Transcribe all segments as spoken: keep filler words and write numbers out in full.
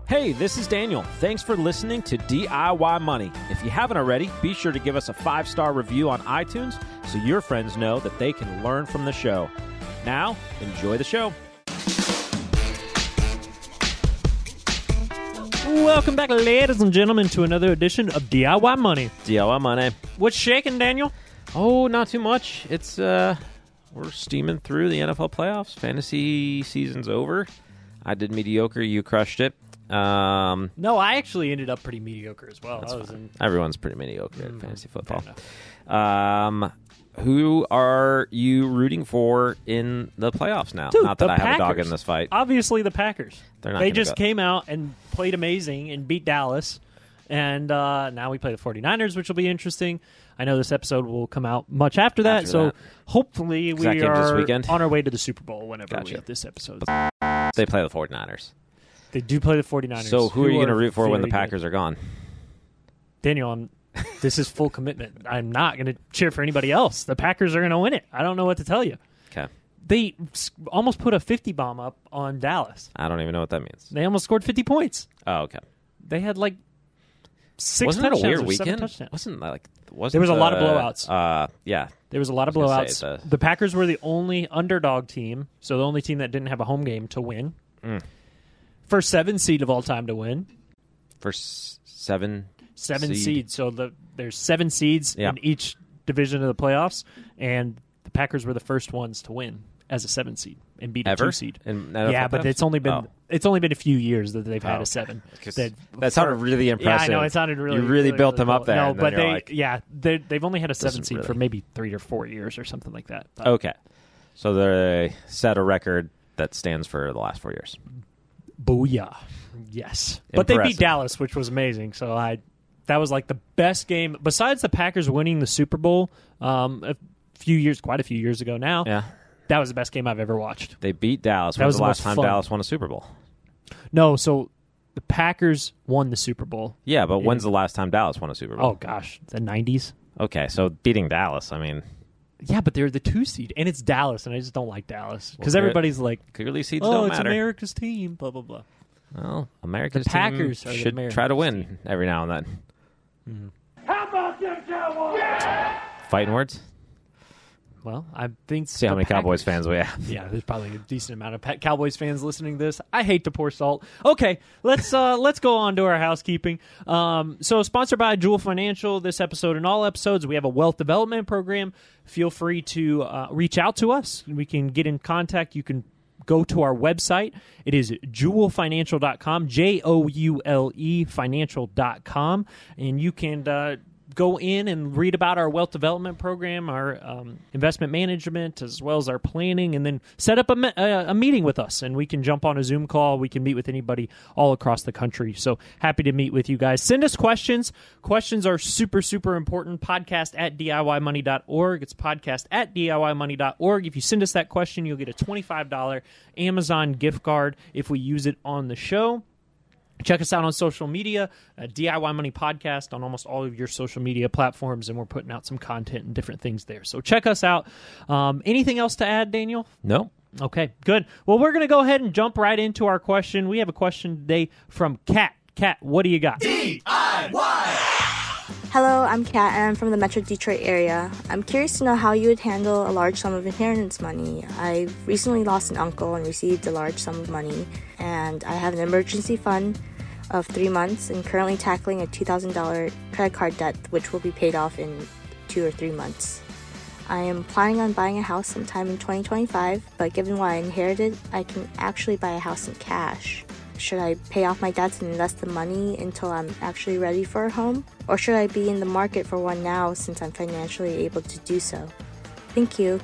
Hey, this is Daniel. Thanks for listening to D I Y Money. If you haven't already, be sure to give us a five-star review on iTunes so your friends know that they can learn from the show. Now, enjoy the show. Welcome back, ladies and gentlemen, to another edition of D I Y Money. D I Y Money. What's shaking, Daniel? Oh, not too much. It's, uh, we're steaming through the N F L playoffs. Fantasy season's over. I did mediocre. You crushed it. Um, no, I actually ended up pretty mediocre as well. That's I was fine. in... Everyone's pretty mediocre mm, at fantasy football. Um, Um, who are you rooting for in the playoffs now? Dude, Not that I have Packers. a dog in this fight. Obviously, the Packers. They're not they gonna just go. came out and played amazing and beat Dallas. And uh, now we play the 49ers, which will be interesting. I know this episode will come out much after that, After so that. hopefully Is that we game this are weekend? on our way to the Super Bowl whenever Gotcha. we have this episode. They play the 49ers. They do play the 49ers. So who are you going to are root for when the very Packers good. are gone? Daniel, I'm, this is full commitment. I'm not going to cheer for anybody else. The Packers are going to win it. I don't know what to tell you. Okay. They s- almost put a fifty bomb up on Dallas. I don't even know what that means. They almost scored fifty points. Oh, okay. They had like six Wasn't it a touchdowns weird or seven weekend? touchdowns. Wasn't that like wasn't There was a lot of the- blowouts. Uh, yeah. There was a lot of I was blowouts. gonna say, the- The Packers were the only underdog team, so the only team that didn't have a home game to win. Mm. First seven seed of all time to win. For s- seven. Seven seed. seeds. So the, there's seven seeds Yeah. in each division of the playoffs, and the Packers were the first ones to win as a seven seed and beat Ever? a two seed. In N F L Yeah, but playoffs? it's only been Oh. it's only been a few years that they've had Oh, a seven. That, that sounded really impressive. Yeah, I know it sounded really. You really, built them cool. up there. No, and then but you're they, like, yeah, they they've only had a seven Doesn't seed really- for maybe three or four years or something like that. But okay. So they set a record that stands for the last four years. Booyah! Yes, but they beat Impressive. Dallas, which was amazing. So I, that was like the best game besides the Packers winning the Super Bowl um, a few years, quite a few years ago now. Yeah. That was the best game I've ever watched. They beat Dallas. That When was was the the last most time fun. Dallas won a Super Bowl? No, so the Packers won the Super Bowl. Yeah, but Yeah. when's the last time Dallas won a Super Bowl? Oh gosh, the nineties. Okay, so beating Dallas, I mean, Yeah, but they're the two seed, and it's Dallas, and I just don't like Dallas because Well, good. everybody's like, clearly seeds "Oh, don't it's matter. America's team." Blah blah blah. Well, America's The Packers team are the should America's try to win team. every now and then. Mm-hmm. How about them Cowboys? Yeah! Fighting words? Well, I think See how the many Cowboys Packers- fans we have. Yeah, there's probably a decent amount of Pa- Cowboys fans listening to this. I hate to pour salt. Okay, let's uh, let's go on to our housekeeping. Um, so, sponsored by Jewel Financial, this episode and all episodes, we have a wealth development program. Feel free to uh, reach out to us. We can get in contact. You can go to our website. It is jewel financial dot com, J O U L E financial dot com, and you can uh, go in and read about our wealth development program, our um, investment management, as well as our planning, and then set up a, me- a, a meeting with us, and we can jump on a Zoom call. We can meet with anybody all across the country. So happy to meet with you guys. Send us questions. Questions are super, super important. Podcast at D I Y money dot org. It's podcast at D I Y money dot org. If you send us that question, you'll get a twenty-five dollars Amazon gift card if we use it on the show. Check us out on social media, uh, D I Y Money Podcast on almost all of your social media platforms, and we're putting out some content and different things there. So check us out. Um, anything else to add, Daniel? No. Okay, good. Well, we're going to go ahead and jump right into our question. We have a question today from Kat. Kat, what do you got? D I Y! Hello, I'm Kat, and I'm from the Metro Detroit area. I'm curious to know how you would handle a large sum of inheritance money. I recently lost an uncle and received a large sum of money, and I have an emergency fund of three months and currently tackling a two thousand dollars credit card debt, which will be paid off in two or three months. I am planning on buying a house sometime in twenty twenty-five, but given what I inherited, I can actually buy a house in cash. Should I pay off my debts and invest the money until I'm actually ready for a home? Or should I be in the market for one now since I'm financially able to do so? Thank you.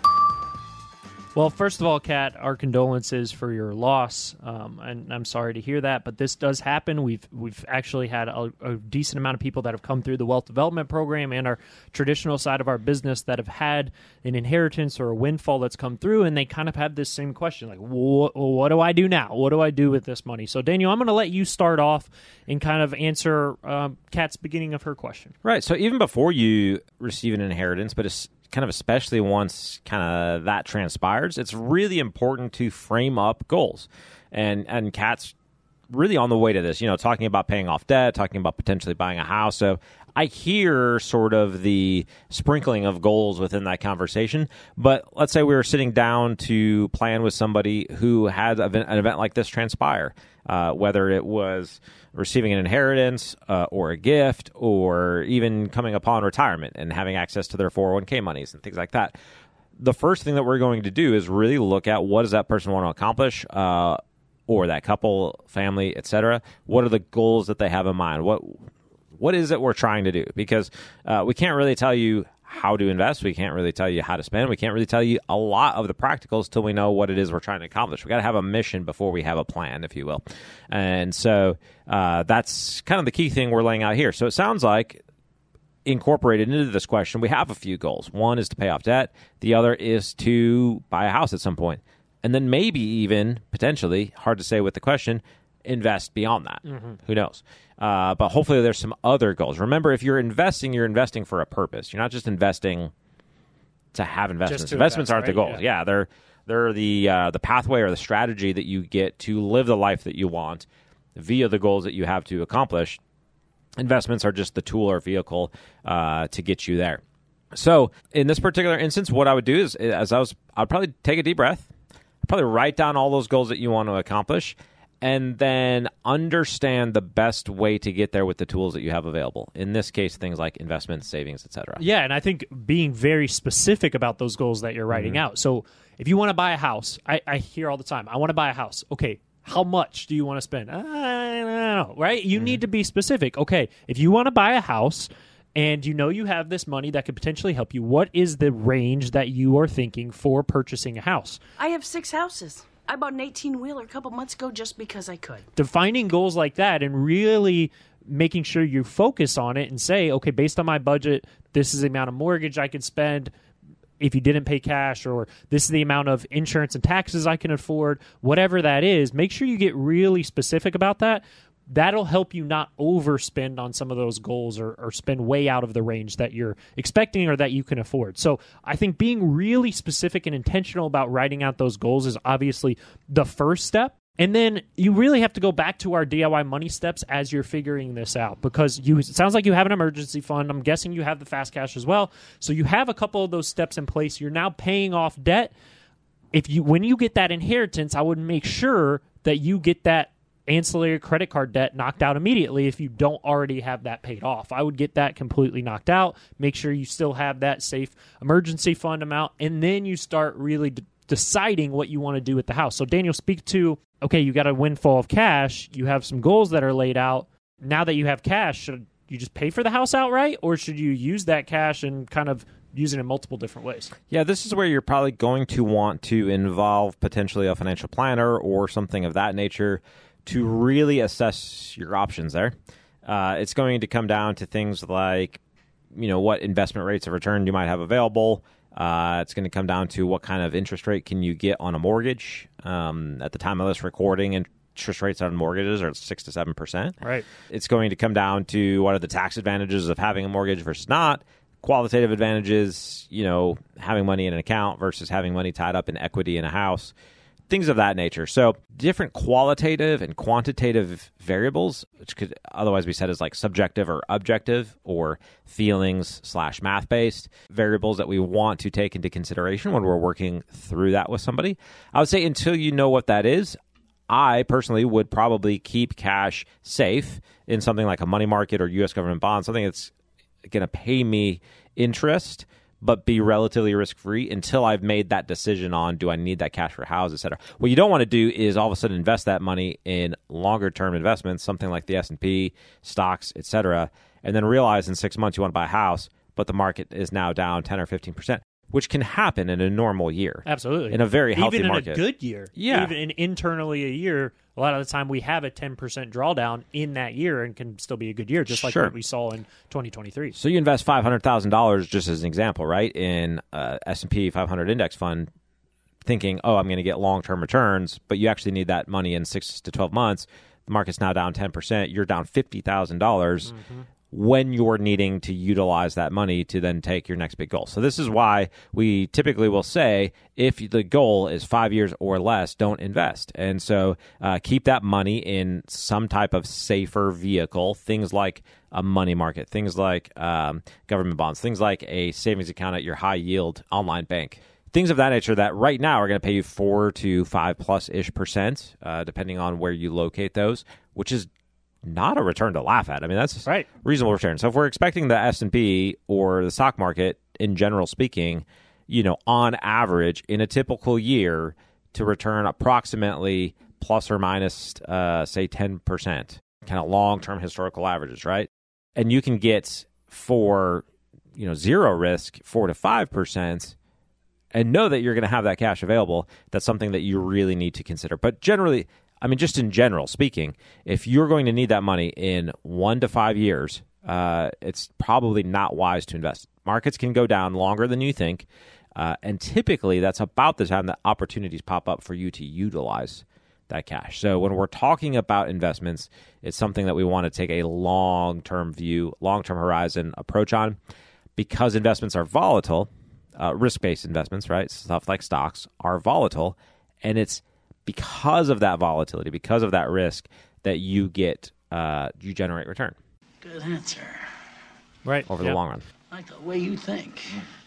Well, first of all, Kat, our condolences for your loss, um, and I'm sorry to hear that. But this does happen. We've we've actually had a, a decent amount of people that have come through the wealth development program and our traditional side of our business that have had an inheritance or a windfall that's come through, and they kind of have this same question, like, what, what do I do now? What do I do with this money? So, Daniel, I'm going to let you start off and kind of answer um, Kat's beginning of her question. Right. So even before you receive an inheritance, but it's kind of especially once kind of that transpires, it's really important to frame up goals. And and Kat's really on the way to this, you know, talking about paying off debt, talking about potentially buying a house. So I hear sort of the sprinkling of goals within that conversation. But let's say we were sitting down to plan with somebody who had an event like this transpire, uh, whether it was receiving an inheritance uh, or a gift, or even coming upon retirement and having access to their four oh one k monies and things like that. The first thing that we're going to do is really look at what does that person want to accomplish, uh, or that couple, family, et cetera. What are the goals that they have in mind? What What is it we're trying to do? Because uh, we can't really tell you how to invest. We can't really tell you how to spend. We can't really tell you a lot of the practicals till we know what it is we're trying to accomplish. We got to have a mission before we have a plan, if you will. And so uh, that's kind of the key thing we're laying out here. So it sounds like, incorporated into this question, we have a few goals. One is to pay off debt. The other is to buy a house at some point. And then maybe even, potentially, hard to say with the question, invest beyond that. Mm-hmm. Who knows? Uh, but hopefully there's some other goals. Remember, if you're investing, you're investing for a purpose. You're not just investing to have investments. To investments invest, aren't right? the goals. Yeah, yeah they're they're the uh, the pathway or the strategy that you get to live the life that you want via the goals that you have to accomplish. Investments are just the tool or vehicle uh, to get you there. So in this particular instance, what I would do is, as I was, I'd probably take a deep breath. I'd probably write down all those goals that you want to accomplish, and then understand the best way to get there with the tools that you have available. In this case, things like investments, savings, et cetera. Yeah, and I think being very specific about those goals that you're writing Mm-hmm. out. So if you want to buy a house, I, I hear all the time, I want to buy a house. Okay, how much do you want to spend? I don't know, right? You mm-hmm. need to be specific. Okay, if you want to buy a house and you know you have this money that could potentially help you, what is the range that you are thinking for purchasing a house? I have six houses. I bought an eighteen-wheeler a couple months ago just because I could. Defining goals like that and really making sure you focus on it and say, okay, based on my budget, this is the amount of mortgage I can spend if you didn't pay cash, or this is the amount of insurance and taxes I can afford, whatever that is. Make sure you get really specific about that. That'll help you not overspend on some of those goals, or, or spend way out of the range that you're expecting or that you can afford. So I think being really specific and intentional about writing out those goals is obviously the first step. And then you really have to go back to our D I Y money steps as you're figuring this out, because you it sounds like you have an emergency fund. I'm guessing you have the fast cash as well. So you have a couple of those steps in place. You're now paying off debt. If you when you get that inheritance, I would make sure that you get that ancillary credit card debt knocked out immediately if you don't already have that paid off. I would get that completely knocked out. Make sure you still have that safe emergency fund amount, and then you start really d- deciding what you want to do with the house. So Daniel, speak to, okay, you got a windfall of cash. You have some goals that are laid out. Now that you have cash, should you just pay for the house outright, or should you use that cash and kind of use it in multiple different ways? Yeah, this is where you're probably going to want to involve potentially a financial planner or something of that nature to really assess your options there. Uh, it's going to come down to things like, you know, what investment rates of return you might have available. Uh, it's going to come down to what kind of interest rate can you get on a mortgage. Um, at the time of this recording, interest rates on mortgages are six to seven percent. Right. It's going to come down to what are the tax advantages of having a mortgage versus not. Qualitative advantages, you know, having money in an account versus having money tied up in equity in a house. Things of that nature. So different qualitative and quantitative variables, which could otherwise be said as like subjective or objective or feelings slash math-based variables that we want to take into consideration when we're working through that with somebody. I would say until you know what that is, I personally would probably keep cash safe in something like a money market or U S government bond, something that's going to pay me interest but be relatively risk-free until I've made that decision on, do I need that cash for a house, et cetera. What you don't want to do is all of a sudden invest that money in longer-term investments, something like the S and P, stocks, et cetera, and then realize in six months you want to buy a house, but the market is now down ten or fifteen percent, which can happen in a normal year. Absolutely. In a very healthy Even in market. a good year. Yeah. Even in internally a year, a lot of the time we have a ten percent drawdown in that year and can still be a good year, just like Sure. what we saw in twenty twenty-three. So you invest five hundred thousand dollars, just as an example, right, in a S and P five hundred index fund, thinking, oh, I'm going to get long-term returns, but you actually need that money in six to twelve months. The market's now down ten percent. You're down fifty thousand dollars. Mm-hmm. when you're needing to utilize that money to then take your next big goal. So this is why we typically will say, if the goal is five years or less, don't invest. And so uh, keep that money in some type of safer vehicle, things like a money market, things like um, government bonds, things like a savings account at your high yield online bank. Things of that nature that right now are going to pay you four to five plus ish percent, uh, depending on where you locate those, which is not a return to laugh at. I mean, that's right. Reasonable return. So if we're expecting the S and P or the stock market, in general speaking, you know, on average in a typical year to return approximately plus or minus, uh, say, ten percent, kind of long-term historical averages, right? And you can get for, you know, zero risk, four to five percent, and know that you're going to have that cash available. That's something that you really need to consider. But generally, I mean, just in general speaking, if you're going to need that money in one to five years, uh, it's probably not wise to invest. Markets can go down longer than you think, uh, and typically that's about the time that opportunities pop up for you to utilize that cash. So when we're talking about investments, it's something that we want to take a long-term view, long-term horizon approach on, because investments are volatile. Uh, risk-based investments, right? Stuff like stocks are volatile, and it's because of that volatility, because of that risk, that you get, uh, you generate return. Good answer. Right. Over yep. the long run. I like the way you think.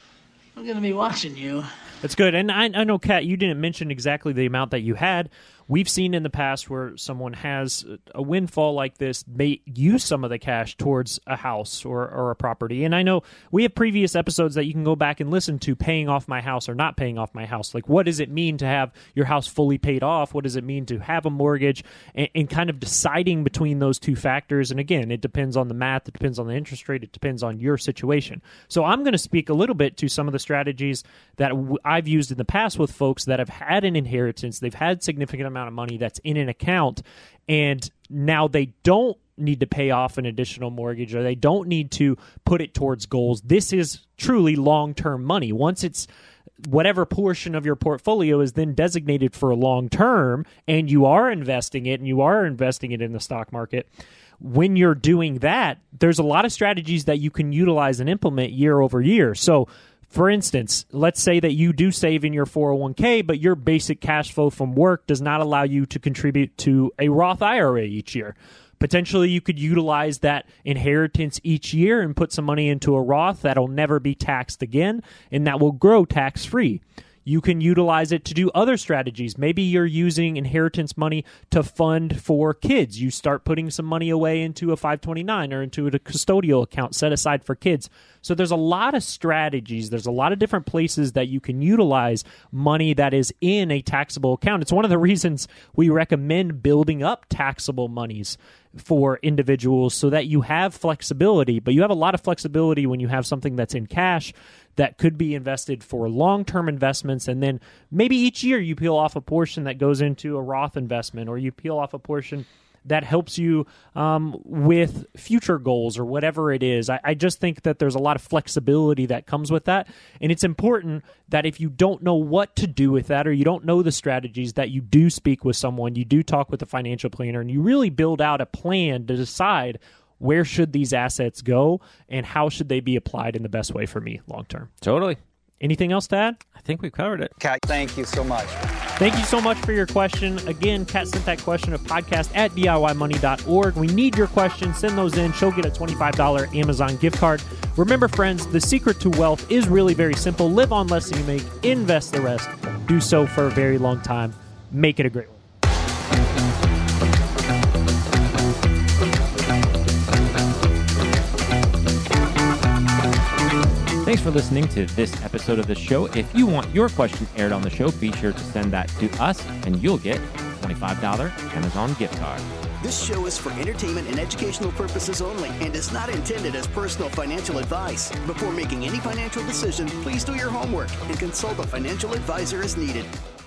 I'm going to be watching you. That's good. And I, I know, Kat, you didn't mention exactly the amount that you had. We've seen in the past where someone has a windfall like this, may use some of the cash towards a house or, or a property. And I know we have previous episodes that you can go back and listen to, paying off my house or not paying off my house. Like, what does it mean to have your house fully paid off? What does it mean to have a mortgage? And, and kind of deciding between those two factors. And again, it depends on the math. It depends on the interest rate. It depends on your situation. So I'm going to speak a little bit to some of the strategies that w- I've used in the past with folks that have had an inheritance. They've had significant amount of money that's in an account, and now they don't need to pay off an additional mortgage, or they don't need to put it towards goals. This is truly long-term money. Once it's whatever portion of your portfolio is then designated for long-term, and you are investing it, and you are investing it in the stock market, when you're doing that, there's a lot of strategies that you can utilize and implement year over year. So for instance, let's say that you do save in your four oh one k, but your basic cash flow from work does not allow you to contribute to a Roth I R A each year. Potentially, you could utilize that inheritance each year and put some money into a Roth that'll never be taxed again, and that will grow tax-free. You can utilize it to do other strategies. Maybe you're using inheritance money to fund for kids. You start putting some money away into a five twenty-nine or into a custodial account set aside for kids. So there's a lot of strategies. There's a lot of different places that you can utilize money that is in a taxable account. It's one of the reasons we recommend building up taxable monies for individuals so that you have flexibility. But you have a lot of flexibility when you have something that's in cash that could be invested for long-term investments, and then maybe each year you peel off a portion that goes into a Roth investment, or you peel off a portion that helps you um, with future goals or whatever it is. I, I just think that there's a lot of flexibility that comes with that, and it's important that if you don't know what to do with that, or you don't know the strategies, that you do speak with someone, you do talk with a financial planner, and you really build out a plan to decide where should these assets go and how should they be applied in the best way for me long term. Totally. Anything else to add? I think we've covered it. Kat, thank you so much. Thank you so much for your question. Again, Kat sent that question to podcast at D I Y money dot org. We need your questions. Send those in. She'll get a twenty-five dollars Amazon gift card. Remember, friends, the secret to wealth is really very simple. Live on less than you make. Invest the rest. Do so for a very long time. Make it a great one. Thanks for listening to this episode of the show. If you want your question aired on the show, be sure to send that to us, and you'll get a twenty-five dollars Amazon gift card. This show is for entertainment and educational purposes only and is not intended as personal financial advice. Before making any financial decision, please do your homework and consult a financial advisor as needed.